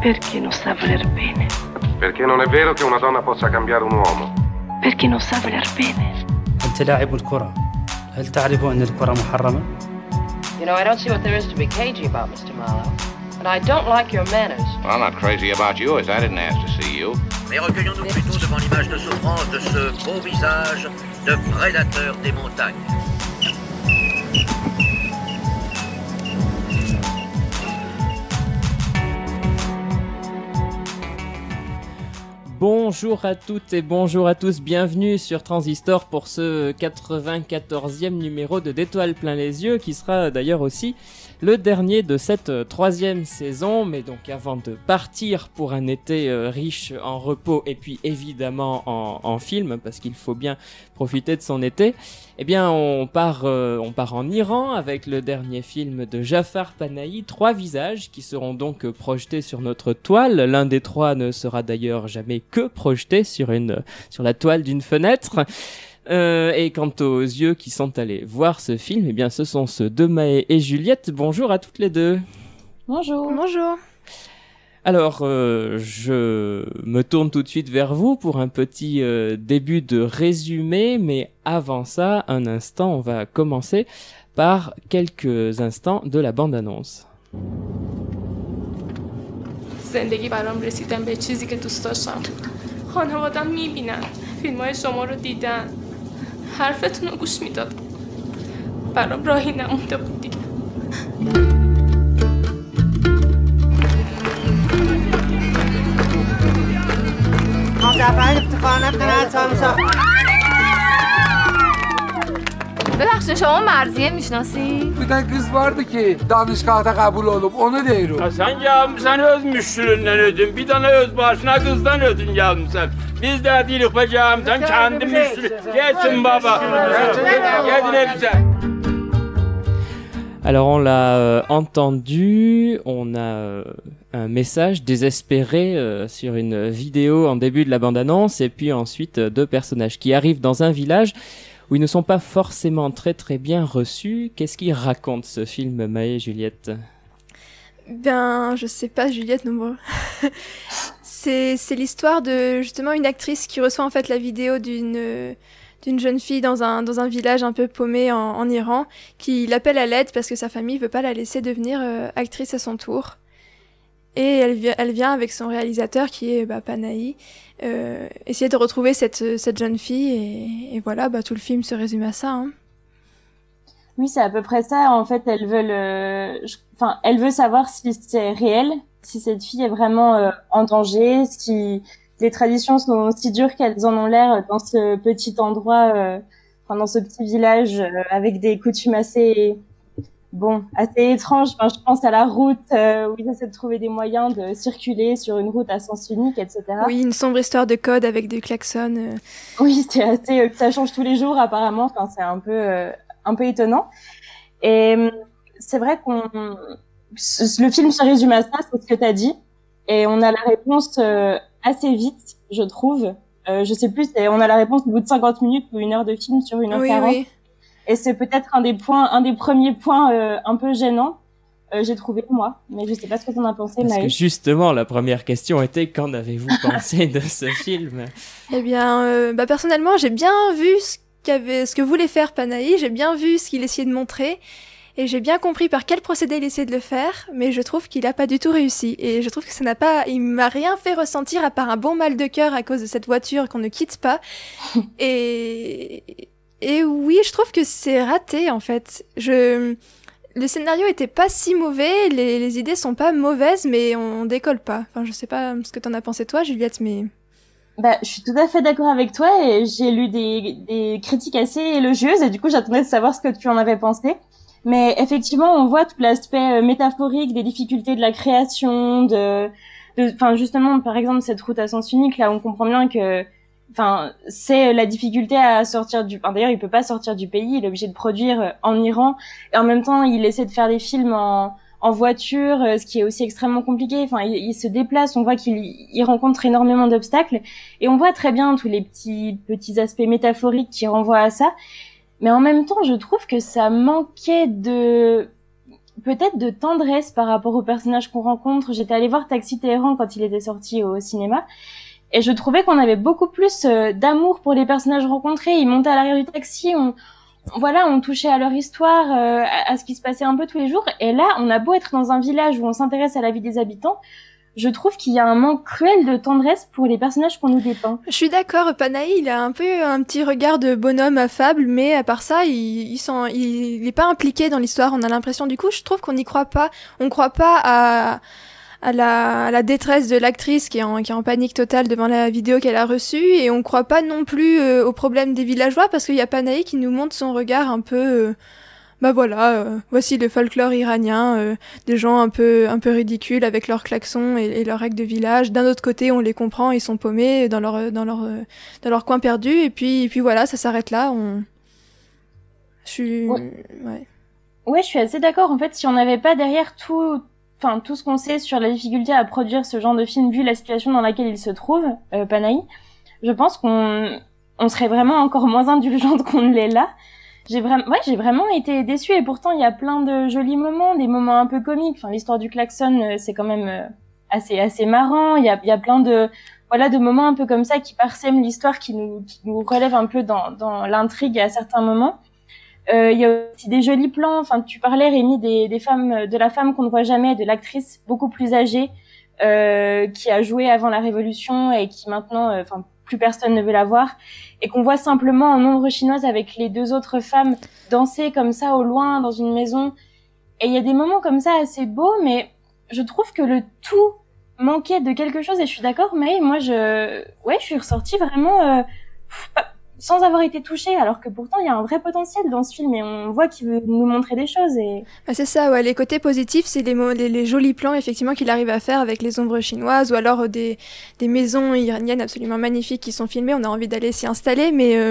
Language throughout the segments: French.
Perché non sa voler bene? Perché non è vero che una donna possa cambiare un uomo. Perché non sa voler bene? أنت لاعب الكرة. هل تعرف أن الكرة محرمة؟ You know, I don't see what there is to be cagey about, Mr. Marlowe. And I don't like your manners. Well, I'm not crazy about you, as I didn't ask to see you. Mais recueillons-nous plutôt devant l'image de souffrance de ce beau visage de prédateur des montagnes. Bonjour à toutes et bonjour à tous, bienvenue sur Transistor pour ce 94e numéro de d'Étoiles plein les yeux qui sera d'ailleurs aussi le dernier de cette troisième saison. Mais donc avant de partir pour un été riche en repos et puis évidemment en film parce qu'il faut bien profiter de son été, eh bien on part en Iran avec le dernier film de Jafar Panahi, 3 visages qui seront donc projetés sur notre toile. L'un des 3 ne sera d'ailleurs jamais que projeté sur la toile d'une fenêtre. Et quant aux yeux qui sont allés voir ce film, eh bien ce sont ceux de Maë et Juliette. Bonjour à toutes les deux. Bonjour. Bonjour. Alors, je me tourne tout de suite vers vous pour un petit début de résumé, mais avant ça, un instant, on va commencer par quelques instants de la bande-annonce. زندگی برام رسیدن به چیزی که دوست داشتم. خانواده‌ام میبینن، فیلم‌های شما رو دیدن، حرفتون رو گوش میدادن. برام راهی نمونده بود دیگه. ببخشید شما مرضیه میشناسی؟ Bir tane kız vardı ki danışgahta kabul olup onu diyorum. Ya sen gelmişsen öz müştüründen ödün, bir tane öz başına kızdan ödün gelmişsen. Biz de değilik be sen kendi müştürü. Gelsin baba. Gelin hepsi. Alors on l'a entendu, on a un message désespéré sur une vidéo en début de la bande-annonce et puis ensuite 2 personnages qui arrivent dans un village où ils ne sont pas forcément très bien reçus. Qu'est-ce qu'il raconte ce film, Maë et Juliette? Ben, je sais pas, Juliette, non. C'est l'histoire de justement une actrice qui reçoit en fait la vidéo d'une jeune fille dans un village un peu paumé en Iran, qui l'appelle à l'aide parce que sa famille veut pas la laisser devenir actrice à son tour. Et elle vient avec son réalisateur qui est Panahi essayer de retrouver cette jeune fille et voilà, tout le film se résume à ça. Hein. Oui, c'est à peu près ça. En fait, elle veut savoir si c'est réel, si cette fille est vraiment en danger, si les traditions sont aussi dures qu'elles en ont l'air dans ce petit endroit, dans ce petit village avec des coutumes assez étranges. Enfin, je pense à la route où ils essaient de trouver des moyens de circuler sur une route à sens unique, etc. Oui, une sombre histoire de code avec des klaxons. Oui, c'est assez ça change tous les jours apparemment. Enfin, c'est un peu étonnant. Et c'est vrai le film se résume à ça, c'est ce que tu as dit. Et on a la réponse assez vite, je trouve. Je sais plus, on a la réponse au bout de 50 minutes ou 1 heure de film sur 1h40. Oui. Et c'est peut-être un des premiers points un peu gênants, j'ai trouvé moi. Mais je sais pas ce que t'en as pensé, Maë. Parce que justement, la première question était, qu'en avez-vous pensé de ce film? Eh bien, personnellement, j'ai bien vu ce que voulait faire Panahi, j'ai bien vu ce qu'il essayait de montrer, et j'ai bien compris par quel procédé il essayait de le faire, mais je trouve qu'il a pas du tout réussi. Et je trouve que il m'a rien fait ressentir à part un bon mal de cœur à cause de cette voiture qu'on ne quitte pas. Et oui, je trouve que c'est raté, en fait. Le scénario était pas si mauvais, les idées sont pas mauvaises, mais on décolle pas. Enfin, je sais pas ce que t'en as pensé toi, Juliette, mais... je suis tout à fait d'accord avec toi et j'ai lu des critiques assez élogieuses et du coup, j'attendais de savoir ce que tu en avais pensé. Mais effectivement, on voit tout l'aspect métaphorique des difficultés de la création, justement, par exemple, cette route à sens unique, là, on comprend bien que, c'est la difficulté à sortir d'ailleurs, il peut pas sortir du pays, il est obligé de produire en Iran, et en même temps, il essaie de faire des films en voiture, ce qui est aussi extrêmement compliqué. Enfin, il se déplace, on voit qu'il rencontre énormément d'obstacles, et on voit très bien tous les petits aspects métaphoriques qui renvoient à ça. Mais en même temps, je trouve que ça manquait peut-être de tendresse par rapport aux personnages qu'on rencontre. J'étais allée voir Taxi Téhéran quand il était sorti au cinéma. Et je trouvais qu'on avait beaucoup plus d'amour pour les personnages rencontrés. Ils montaient à l'arrière du taxi, on touchait à leur histoire, à ce qui se passait un peu tous les jours. Et là, on a beau être dans un village où on s'intéresse à la vie des habitants, je trouve qu'il y a un manque cruel de tendresse pour les personnages qu'on nous dépeint. Je suis d'accord, Panahi, il a un peu un petit regard de bonhomme affable, mais à part ça, il est pas impliqué dans l'histoire. On a l'impression, du coup, je trouve qu'on n'y croit pas. On croit pas à la détresse de l'actrice qui est en panique totale devant la vidéo qu'elle a reçue, et on croit pas non plus aux problèmes des villageois, parce qu'il y a Panahi qui nous montre son regard un peu voici le folklore iranien, des gens un peu ridicules avec leurs klaxons et leurs règles de village. D'un autre côté, on les comprend, ils sont paumés dans leur coin perdu, et puis voilà, ça s'arrête là. Ouais, je suis assez d'accord. En fait, si on n'avait pas derrière tout ce qu'on sait sur la difficulté à produire ce genre de film, vu la situation dans laquelle il se trouve, Panahi, je pense qu'on serait vraiment encore moins indulgente qu'on ne l'est là. J'ai vraiment été déçue, et pourtant il y a plein de jolis moments, des moments un peu comiques. Enfin, l'histoire du klaxon, c'est quand même assez marrant. Il y a plein de moments un peu comme ça qui parsèment l'histoire, qui nous relèvent un peu dans l'intrigue à certains moments. Il y a aussi des jolis plans. Enfin, tu parlais, Rémi, des femmes, de la femme qu'on ne voit jamais, de l'actrice beaucoup plus âgée, qui a joué avant la Révolution et qui maintenant, plus personne ne veut la voir, et qu'on voit simplement en ombre chinoise avec les deux autres femmes danser comme ça au loin dans une maison. Et il y a des moments comme ça assez beaux, mais je trouve que le tout manquait de quelque chose, et je suis d'accord, mais moi je suis ressortie vraiment sans avoir été touchée, alors que pourtant il y a un vrai potentiel dans ce film, et on voit qu'il veut nous montrer des choses. C'est ça, ouais. Les côtés positifs, c'est les jolis plans effectivement qu'il arrive à faire avec les ombres chinoises, ou alors des maisons iraniennes absolument magnifiques qui sont filmées. On a envie d'aller s'y installer,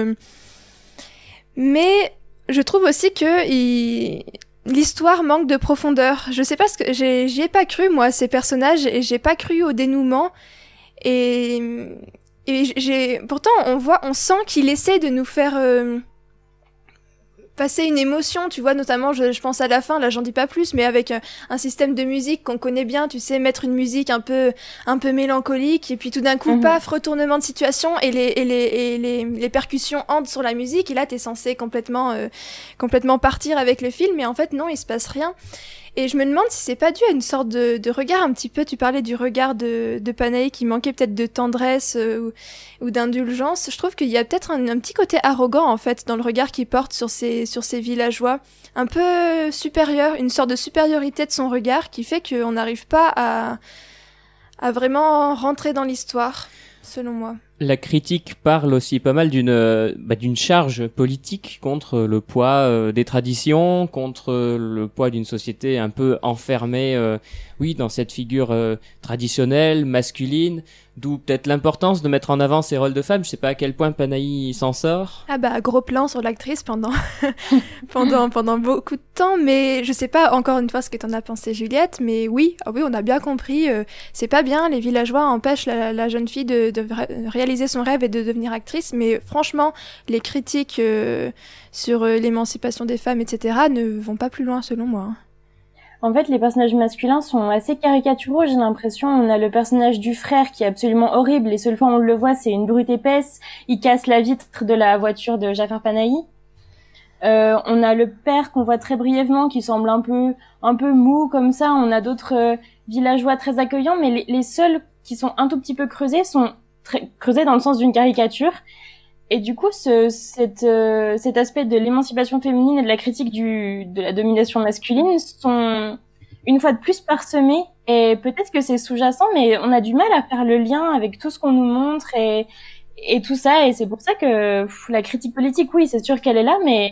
mais je trouve aussi que l'histoire manque de profondeur. Je sais pas ce que j'y ai pas cru, moi, ces personnages, et j'ai pas cru au dénouement, et pourtant on sent qu'il essaie de nous faire passer une émotion, tu vois, notamment je pense à la fin, là j'en dis pas plus, mais avec un système de musique qu'on connaît bien, tu sais, mettre une musique un peu mélancolique, et puis tout d'un coup, paf, retournement de situation, et les percussions entrent sur la musique, et là t'es censé complètement partir avec le film, mais en fait non, il se passe rien. Et je me demande si c'est pas dû à une sorte de regard un petit peu, tu parlais du regard de Panahi qui manquait peut-être de tendresse ou d'indulgence. Je trouve qu'il y a peut-être un petit côté arrogant en fait dans le regard qu'il porte sur ces villageois, un peu supérieur, une sorte de supériorité de son regard qui fait qu'on n'arrive pas à vraiment rentrer dans l'histoire, selon moi. La critique parle aussi pas mal d'une charge politique contre le poids des traditions, contre le poids d'une société un peu enfermée, dans cette figure traditionnelle, masculine, d'où peut-être l'importance de mettre en avant ces rôles de femmes. Je sais pas à quel point Panahi s'en sort. Ah bah, gros plan sur l'actrice pendant beaucoup de temps, mais je sais pas encore une fois ce que t'en as pensé, Juliette, mais oui, on a bien compris, c'est pas bien, les villageois empêchent la jeune fille de réaliser son rêve et de devenir actrice, mais franchement, les critiques sur l'émancipation des femmes, etc., ne vont pas plus loin selon moi. En fait, les personnages masculins sont assez caricaturaux, j'ai l'impression. On a le personnage du frère qui est absolument horrible. Les seules fois où on le voit, c'est une brute épaisse. Il casse la vitre de la voiture de Jafar Panahi. On a le père qu'on voit très brièvement, qui semble un peu mou comme ça. On a d'autres villageois très accueillants, mais les seuls qui sont un tout petit peu creusés sont creusés dans le sens d'une caricature. Et du coup, cet aspect de l'émancipation féminine et de la critique de la domination masculine sont une fois de plus parsemés. Et peut-être que c'est sous-jacent, mais on a du mal à faire le lien avec tout ce qu'on nous montre et tout ça. Et c'est pour ça que la critique politique, oui, c'est sûr qu'elle est là, mais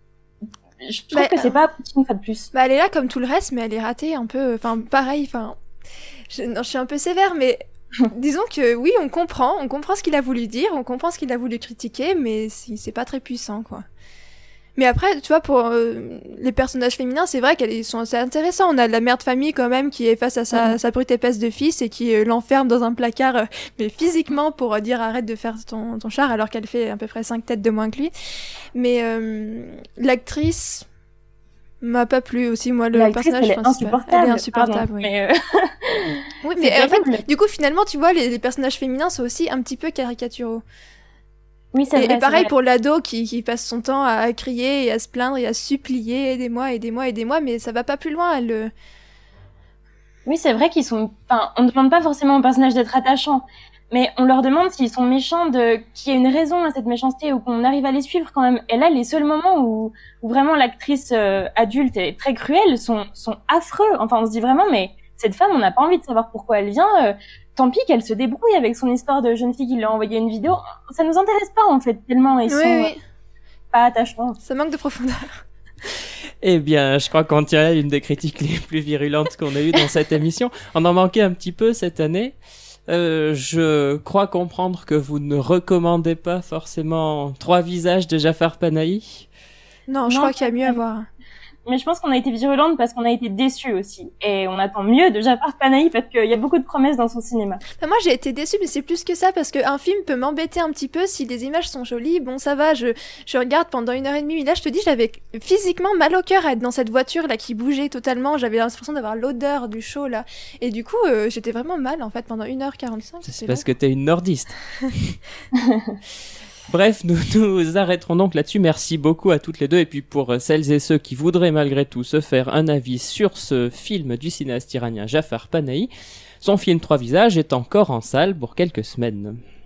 je trouve que c'est pas abouti une fois de plus. Elle est là comme tout le reste, mais elle est ratée un peu. Enfin, pareil. Enfin, je suis un peu sévère, mais disons que oui, on comprend ce qu'il a voulu dire, on comprend ce qu'il a voulu critiquer, mais c'est pas très puissant, quoi. Mais après, tu vois, pour les personnages féminins, c'est vrai qu'elles sont assez intéressants. On a la mère de famille, quand même, qui est face à sa brute épaisse de fils et qui l'enferme dans un placard, mais physiquement, pour dire arrête de faire ton char, alors qu'elle fait à peu près 5 têtes de moins que lui. Mais l'actrice, M'a pas plu aussi, moi, le L'actrice, personnage elle est principal. insupportable. Elle est insupportable, Pardon, oui. mais Oui, c'est mais en terrible. fait, du coup, finalement, tu vois, les personnages féminins sont aussi un petit peu caricaturaux. Oui, c'est vrai. Et c'est pareil vrai. pour l'ado qui passe son temps à crier et à se plaindre et à supplier aidez-moi, aidez-moi, aidez-moi, mais ça va pas plus loin. Oui, c'est vrai qu'ils sont. Enfin, on ne demande pas forcément aux personnages d'être attachants, mais on leur demande s'ils sont méchants, qu'il y ait une raison à cette méchanceté ou qu'on arrive à les suivre quand même. Et là, les seuls moments où vraiment l'actrice adulte est très cruelle sont affreux. Enfin, on se dit vraiment, mais cette femme, on n'a pas envie de savoir pourquoi elle vient. Tant pis qu'elle se débrouille avec son histoire de jeune fille qui lui a envoyé une vidéo. Ça nous intéresse pas en fait tellement ils sont pas attachants. Ça manque de profondeur. Eh bien, je crois qu'on tient là une des critiques les plus virulentes qu'on a eues dans cette émission. On en manquait un petit peu cette année. Je crois comprendre que vous ne recommandez pas forcément 3 visages de Jafar Panahi. Non, je crois qu'il y a mieux à voir. Mais je pense qu'on a été virulente parce qu'on a été déçus aussi. Et on attend mieux de Jafar Panahi parce qu'il y a beaucoup de promesses dans son cinéma. Moi, j'ai été déçue, mais c'est plus que ça, parce qu'un film peut m'embêter un petit peu si les images sont jolies. Bon, ça va, je regarde pendant 1h30, mais là, je te dis, j'avais physiquement mal au cœur à être dans cette voiture-là qui bougeait totalement. J'avais l'impression d'avoir l'odeur du show, là. Et du coup, j'étais vraiment mal, en fait, pendant 1h45. C'est parce que t'es une nordiste. Bref, nous arrêterons donc là-dessus. Merci beaucoup à toutes les deux. Et puis pour celles et ceux qui voudraient malgré tout se faire un avis sur ce film du cinéaste iranien Jafar Panahi, son film 3 visages est encore en salle pour quelques semaines.